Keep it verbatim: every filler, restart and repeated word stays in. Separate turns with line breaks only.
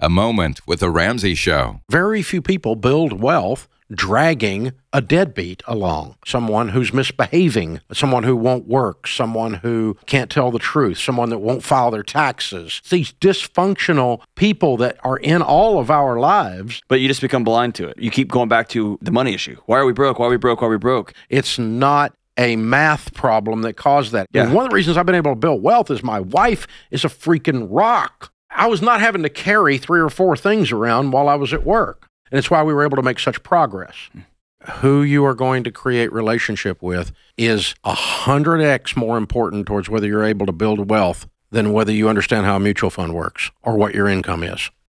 A Moment with the Ramsey Show.
Very few people build wealth dragging a deadbeat along, someone who's misbehaving, someone who won't work, someone who can't tell the truth, someone that won't file their taxes. These dysfunctional people that are in all of our lives.
But you just become blind to it. You keep going back to the money issue. Why are we broke? Why are we broke? Why are we broke?
It's not a math problem that caused that.
Yeah.
And one of the reasons I've been able to build wealth is my wife is a freaking rock. I was not having to carry three or four things around while I was at work. And it's why we were able to make such progress. Who you are going to create relationship with is one hundred x more important towards whether you're able to build wealth than whether you understand how a mutual fund works or what your income is.